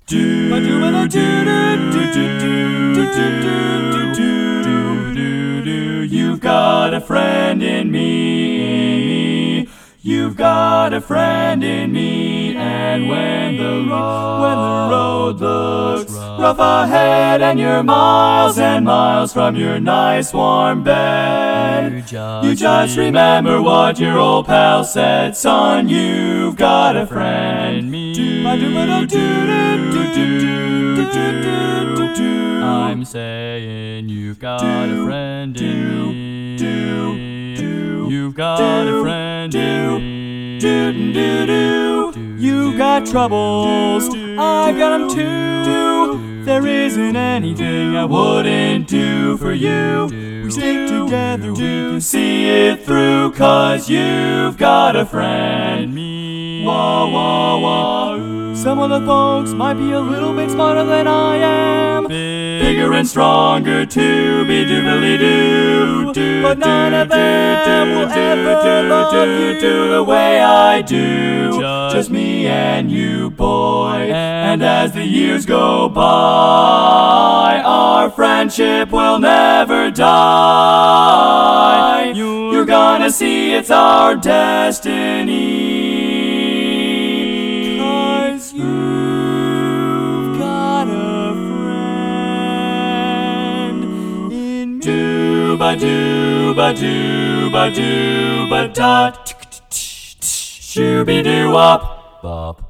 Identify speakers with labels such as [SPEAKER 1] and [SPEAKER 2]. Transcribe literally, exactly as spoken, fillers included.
[SPEAKER 1] do do do do do do do do. You've got a friend in me. You've got a friend in me. And when the road, when the road looks rough ahead, and you're miles and miles from your nice warm bed, you just, you just remember what your old pal said, son. You've got a friend in me. I'm saying you've got a friend in me. You've got a friend in me. You've got troubles, I've got them too. There isn't anything I wouldn't do for you. We stick together, we can see it through, 'cause you've got a friend in me. Wah, wah, wah. Some of the folks might be a little bit smarter than I am, bigger and stronger to be doobly-doo, do, but none of them will ever love you do the way I do. Just, just me and you, boy. And as the years go by, our friendship will never die. You're gonna see it's our destiny. You've got a friend in me. Doo-ba-doo-ba-doo-ba-doo-ba-da. Shooby-doo-wop, bop.